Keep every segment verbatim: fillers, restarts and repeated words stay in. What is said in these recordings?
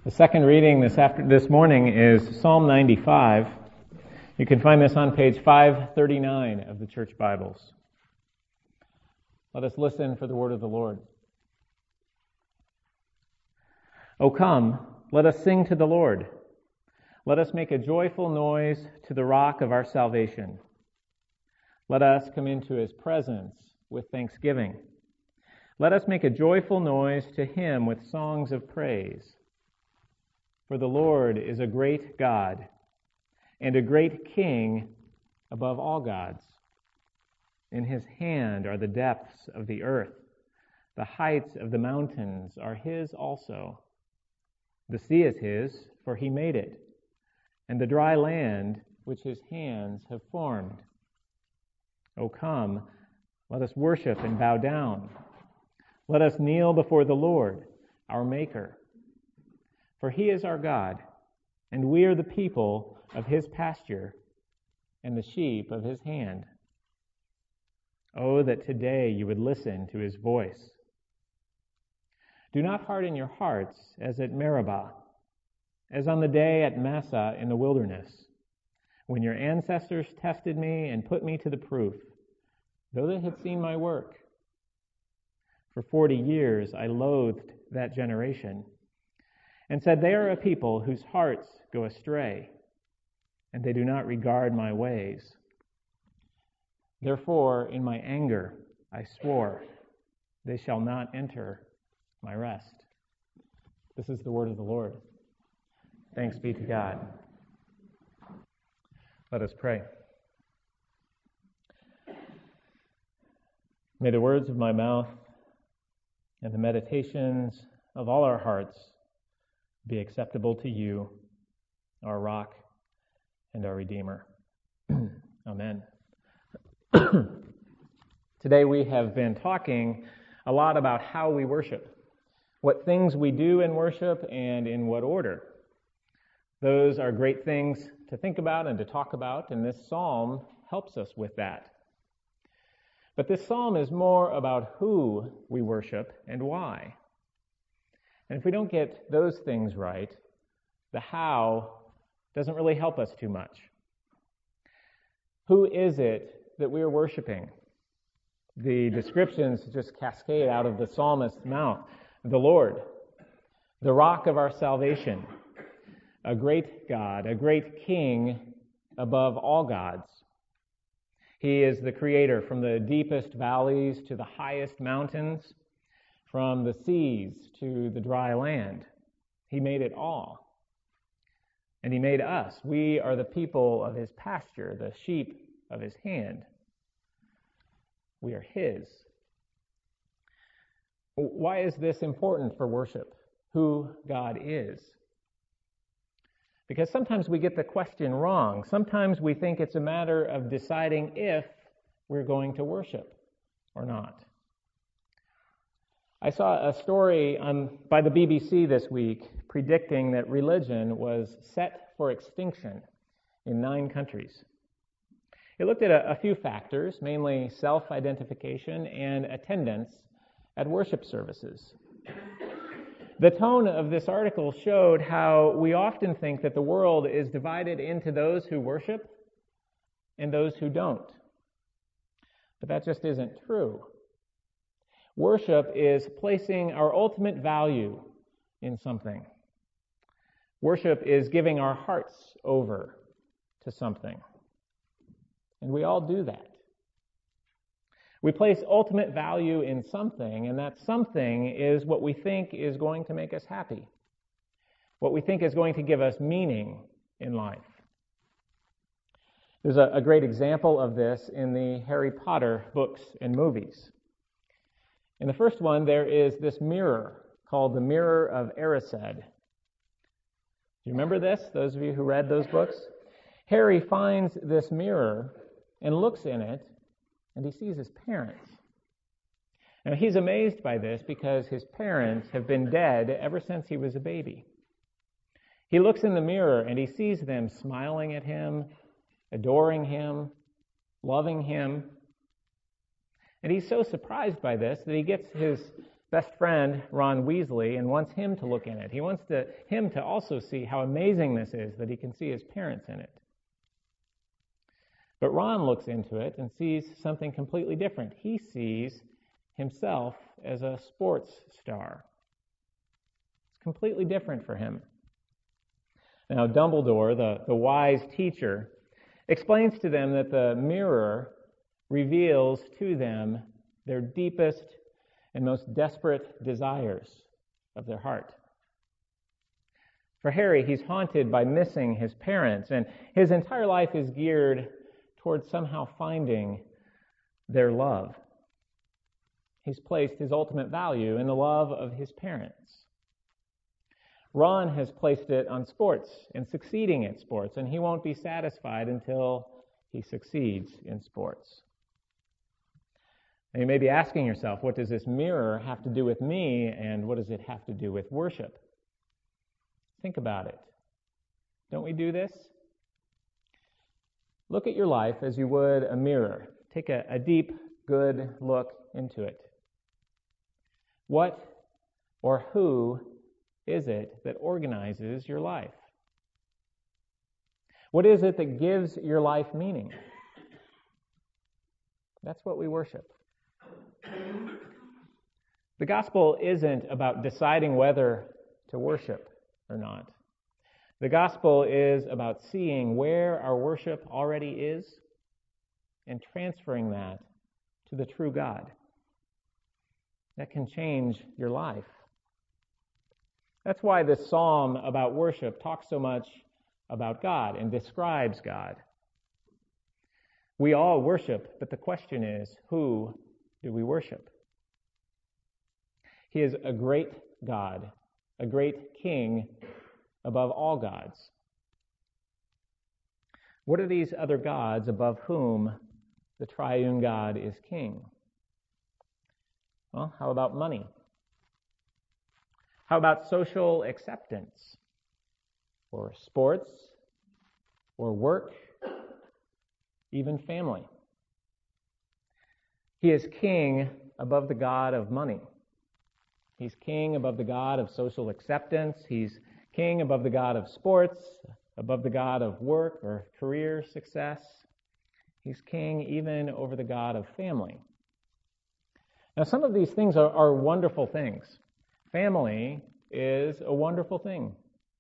The second reading this after this morning is Psalm ninety-five. You can find this on page five thirty-nine of the church Bibles. Let us listen for the word of the Lord. O come, let us sing to the Lord. Let us make a joyful noise to the rock of our salvation. Let us come into his presence with thanksgiving. Let us make a joyful noise to him with songs of praise. For the Lord is a great God and a great King above all gods. In his hand are the depths of the earth. The heights of the mountains are his also. The sea is his, for he made it, and the dry land which his hands have formed. O come, let us worship and bow down. Let us kneel before the Lord, our Maker. For he is our God, and we are the people of his pasture and the sheep of his hand. Oh, that today you would listen to his voice. Do not harden your hearts as at Meribah, as on the day at Massah in the wilderness, when your ancestors tested me and put me to the proof, though they had seen my work. For forty years I loathed that generation, and said, they are a people whose hearts go astray, and they do not regard my ways. Therefore, in my anger, I swore, they shall not enter my rest. This is the word of the Lord. Thanks be to God. Let us pray. May the words of my mouth and the meditations of all our hearts be acceptable to you, our rock and our Redeemer. Amen. Today we have been talking a lot about how we worship, what things we do in worship and in what order. Those are great things to think about and to talk about, and this psalm helps us with that. But this psalm is more about who we worship and why. And if we don't get those things right, the how doesn't really help us too much. Who is it that we are worshiping? The descriptions just cascade out of the psalmist's mouth. The Lord, the rock of our salvation, a great God, a great King above all gods. He is the creator from the deepest valleys to the highest mountains, from the seas to the dry land. He made it all. And he made us. We are the people of his pasture, the sheep of his hand. We are his. Why is this important for worship? Who God is? Because sometimes we get the question wrong. Sometimes we think it's a matter of deciding if we're going to worship or not. I saw a story on, by the B B C this week predicting that religion was set for extinction in nine countries. It looked at a, a few factors, mainly self-identification and attendance at worship services. The tone of this article showed how we often think that the world is divided into those who worship and those who don't. But that just isn't true. Worship is placing our ultimate value in something. Worship is giving our hearts over to something. And we all do that. We place ultimate value in something, and that something is what we think is going to make us happy, what we think is going to give us meaning in life. There's a, a great example of this in the Harry Potter books and movies. In the first one, there is this mirror called the Mirror of Erised. Do you remember this, those of you who read those books? Harry finds this mirror and looks in it, and he sees his parents. Now, he's amazed by this because his parents have been dead ever since he was a baby. He looks in the mirror and he sees them smiling at him, adoring him, loving him. And he's so surprised by this that he gets his best friend, Ron Weasley, and wants him to look in it. He wants to, him to also see how amazing this is, that he can see his parents in it. But Ron looks into it and sees something completely different. He sees himself as a sports star. It's completely different for him. Now, Dumbledore, the, the wise teacher, explains to them that the mirror reveals to them their deepest and most desperate desires of their heart. For Harry, he's haunted by missing his parents, and his entire life is geared towards somehow finding their love. He's placed his ultimate value in the love of his parents. Ron has placed it on sports and succeeding at sports, and he won't be satisfied until he succeeds in sports. Now, you may be asking yourself, what does this mirror have to do with me, and what does it have to do with worship? Think about it. Don't we do this? Look at your life as you would a mirror. Take a, a deep, good look into it. What or who is it that organizes your life? What is it that gives your life meaning? That's what we worship. The gospel isn't about deciding whether to worship or not. The gospel is about seeing where our worship already is and transferring that to the true God. That can change your life. That's why this psalm about worship talks so much about God and describes God. We all worship, but the question is, who do we worship? He is a great God, a great King above all gods. What are these other gods above whom the triune God is king? Well, how about money? How about social acceptance? Or sports? Or work? Even family? He is king above the God of money. He's king above the God of social acceptance. He's king above the God of sports, above the God of work or career success. He's king even over the God of family. Now, some of these things are, are wonderful things. Family is a wonderful thing.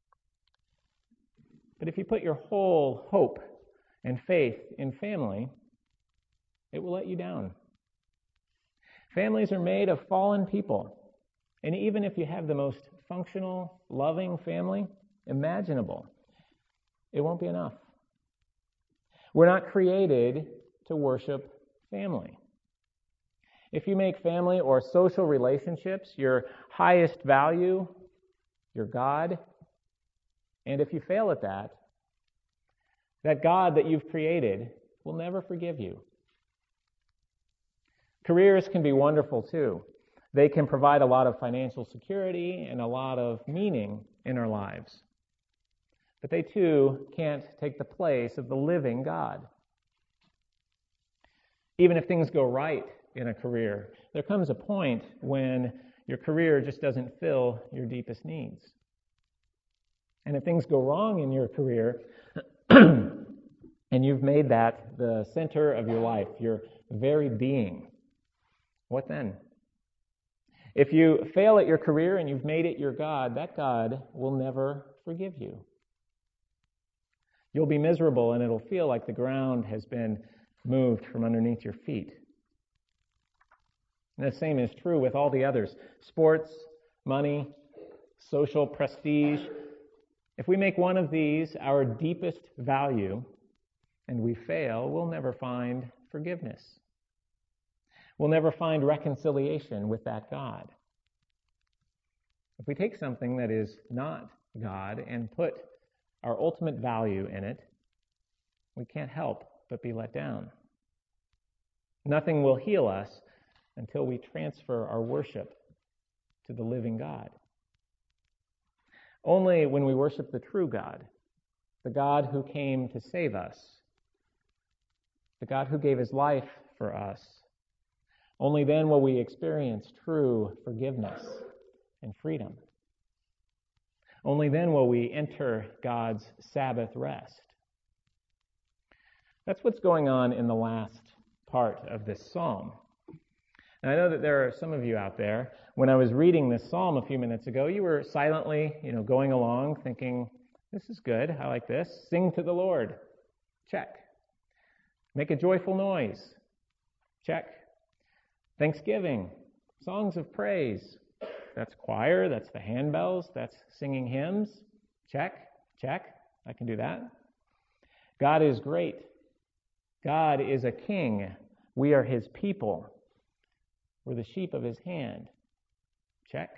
But if you put your whole hope and faith in family, it will let you down. Families are made of fallen people. And even if you have the most functional, loving family imaginable, it won't be enough. We're not created to worship family. If you make family or social relationships your highest value, your God, and if you fail at that, that God that you've created will never forgive you. Careers can be wonderful too. They can provide a lot of financial security and a lot of meaning in our lives. But they too can't take the place of the living God. Even if things go right in a career, there comes a point when your career just doesn't fill your deepest needs. And if things go wrong in your career, and you've made that the center of your life, your very being, what then? If you fail at your career and you've made it your God, that God will never forgive you. You'll be miserable and it'll feel like the ground has been moved from underneath your feet. And the same is true with all the others. Sports, money, social prestige. If we make one of these our deepest value and we fail, we'll never find forgiveness. We'll never find reconciliation with that God. If we take something that is not God and put our ultimate value in it, we can't help but be let down. Nothing will heal us until we transfer our worship to the living God. Only when we worship the true God, the God who came to save us, the God who gave his life for us, Only then will we experience true forgiveness and freedom. Only then will we enter God's Sabbath rest. That's what's going on in the last part of this psalm. And I know that there are some of you out there, when I was reading this psalm a few minutes ago, you were silently, you know, going along thinking, this is good, I like this. Sing to the Lord. Check. Make a joyful noise. Check. Thanksgiving. Songs of praise. That's choir, that's the handbells, that's singing hymns. Check. Check. I can do that. God is great. God is a king. We are his people. We're the sheep of his hand. Check.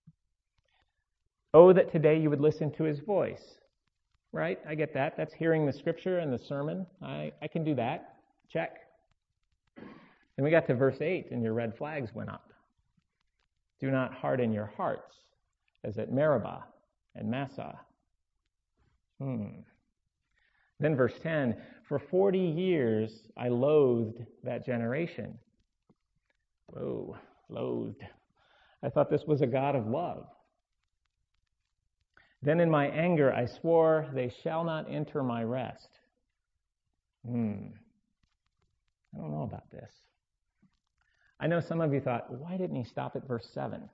Oh, that today you would listen to his voice. Right? I get that. That's hearing the scripture and the sermon. I, I can do that. Check. Then we got to verse eight, and your red flags went up. Do not harden your hearts, as at Meribah and Massah. Hmm. Then verse ten, for forty years I loathed that generation. Whoa, loathed. I thought this was a God of love. Then in my anger I swore, they shall not enter my rest. Hmm. I don't know about this. I know some of you thought, why didn't he stop at verse seven?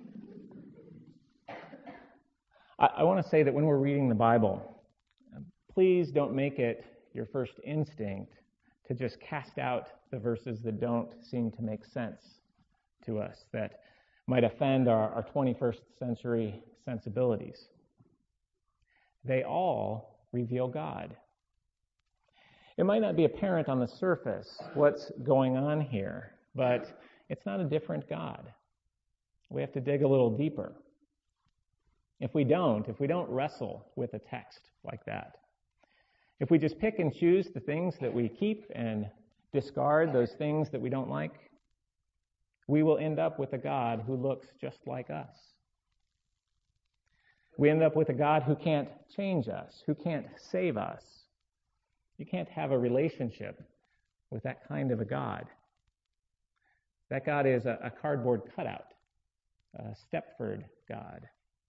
I, I want to say that when we're reading the Bible, please don't make it your first instinct to just cast out the verses that don't seem to make sense to us, that might offend our, our twenty-first century sensibilities. They all reveal God. It might not be apparent on the surface what's going on here, but it's not a different God. We have to dig a little deeper. If we don't, if we don't wrestle with a text like that, if we just pick and choose the things that we keep and discard those things that we don't like, we will end up with a God who looks just like us. We end up with a God who can't change us, who can't save us. You can't have a relationship with that kind of a God. That God is a, a cardboard cutout, a Stepford God.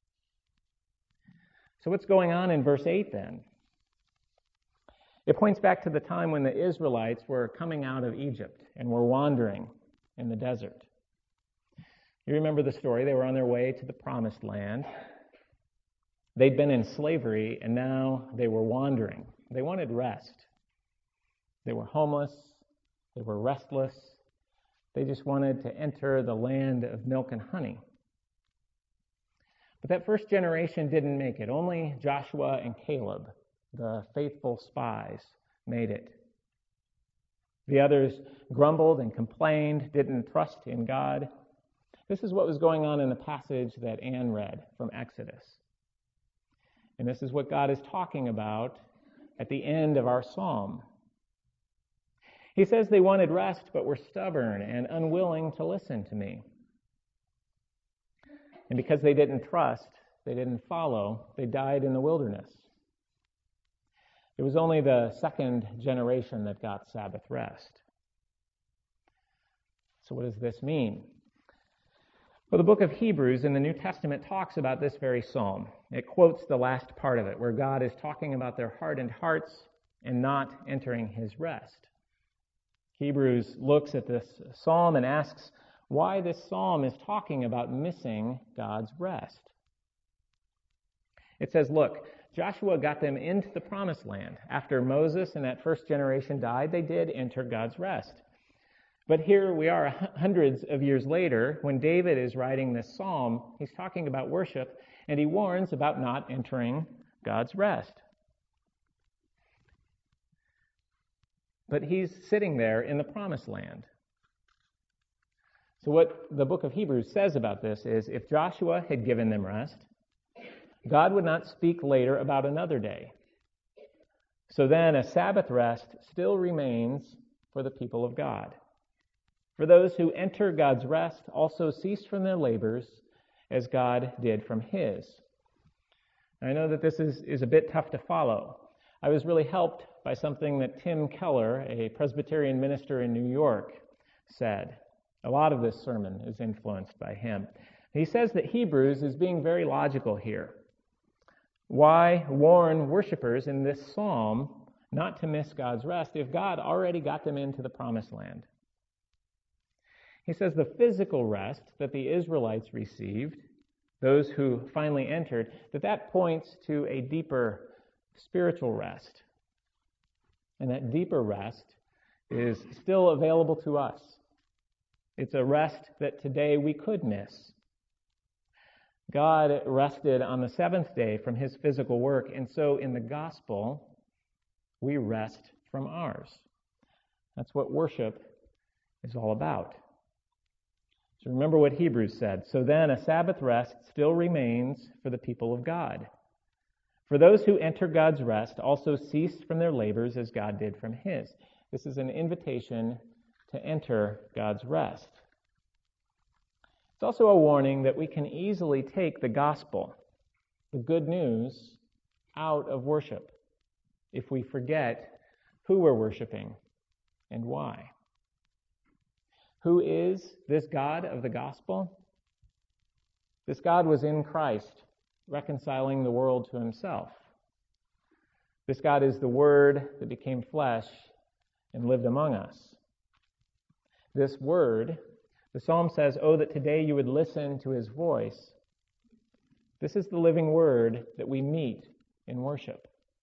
So what's going on in verse eight then? It points back to the time when the Israelites were coming out of Egypt and were wandering in the desert. You remember the story. They were on their way to the promised land. They'd been in slavery, and now they were wandering. They wanted rest. They were homeless. They were restless. They just wanted to enter the land of milk and honey. But that first generation didn't make it. Only Joshua and Caleb, the faithful spies, made it. The others grumbled and complained, didn't trust in God. This is what was going on in the passage that Anne read from Exodus. And this is what God is talking about at the end of our psalm. He says they wanted rest, but were stubborn and unwilling to listen to me. And because they didn't trust, they didn't follow, they died in the wilderness. It was only the second generation that got Sabbath rest. So what does this mean? Well, the book of Hebrews in the New Testament talks about this very psalm. It quotes the last part of it, where God is talking about their hardened hearts and not entering his rest. Hebrews looks at this psalm and asks why this psalm is talking about missing God's rest. It says, look, Joshua got them into the promised land. After Moses and that first generation died, they did enter God's rest. But here we are hundreds of years later, when David is writing this psalm, he's talking about worship, and he warns about not entering God's rest. But he's sitting there in the promised land. So what the book of Hebrews says about this is, if Joshua had given them rest, God would not speak later about another day. So then a Sabbath rest still remains for the people of God. For those who enter God's rest also cease from their labors as God did from his. I know that this is, is a bit tough to follow. I was really helped by something that Tim Keller, a Presbyterian minister in New York, said. A lot of this sermon is influenced by him. He says that Hebrews is being very logical here. Why warn worshipers in this psalm not to miss God's rest if God already got them into the promised land? He says the physical rest that the Israelites received, those who finally entered, that that points to a deeper spiritual rest. And that deeper rest is still available to us. It's a rest that today we could miss. God rested on the seventh day from his physical work, and so in the gospel, we rest from ours. That's what worship is all about. So remember what Hebrews said. So then a Sabbath rest still remains for the people of God. For those who enter God's rest also ceased from their labors as God did from his. This is an invitation to enter God's rest. It's also a warning that we can easily take the gospel, the good news, out of worship if we forget who we're worshiping and why. Who is this God of the gospel? This God was in Christ, reconciling the world to himself. This God is the Word that became flesh and lived among us. This Word, the psalm says, "Oh, that today you would listen to his voice." This is the living Word that we meet in worship.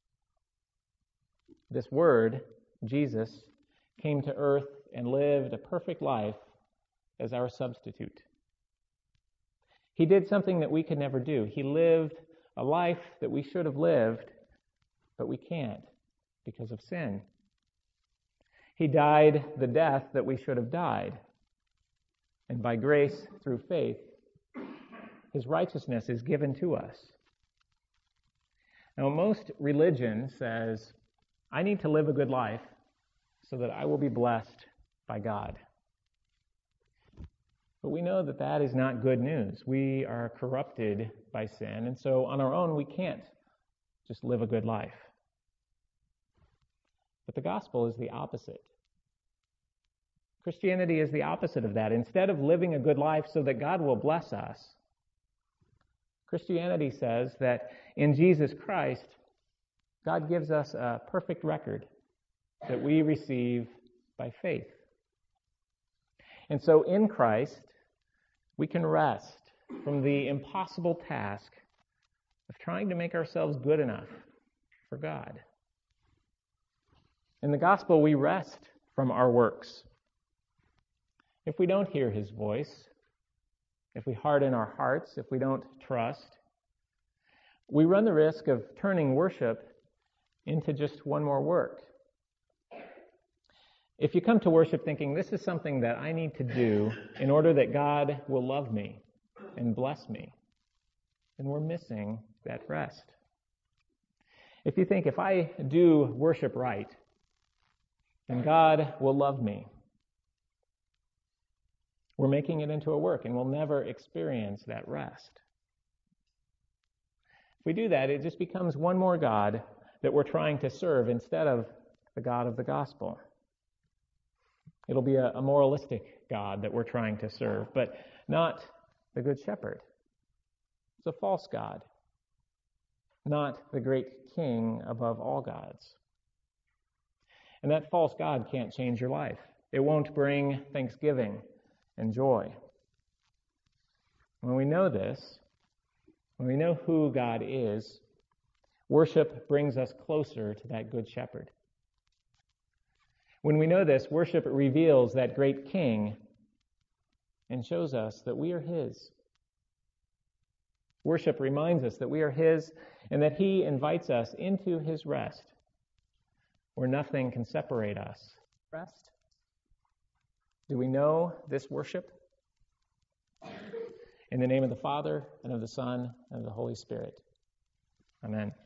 This Word, Jesus, came to earth and lived a perfect life as our substitute. He did something that we could never do. He lived a life that we should have lived, but we can't because of sin. He died the death that we should have died. And by grace, through faith, his righteousness is given to us. Now, most religion says, I need to live a good life so that I will be blessed by God. But we know that that is not good news. We are corrupted by sin, and so on our own we can't just live a good life. But the gospel is the opposite. Christianity is the opposite of that. Instead of living a good life so that God will bless us, Christianity says that in Jesus Christ, God gives us a perfect record that we receive by faith. And so in Christ, we can rest from the impossible task of trying to make ourselves good enough for God. In the gospel, we rest from our works. If we don't hear his voice, if we harden our hearts, if we don't trust, we run the risk of turning worship into just one more work. If you come to worship thinking, this is something that I need to do in order that God will love me and bless me, then we're missing that rest. If you think, if I do worship right, then God will love me, we're making it into a work and we'll never experience that rest. If we do that, it just becomes one more God that we're trying to serve instead of the God of the gospel. It'll be a, a moralistic God that we're trying to serve, but not the Good Shepherd. It's a false God, not the great King above all gods. And that false God can't change your life. It won't bring thanksgiving and joy. When we know this, when we know who God is, worship brings us closer to that Good Shepherd. When we know this, worship reveals that great King and shows us that we are his. Worship reminds us that we are his and that he invites us into his rest, where nothing can separate us. Rest? Do we know this worship? In the name of the Father, and of the Son, and of the Holy Spirit. Amen.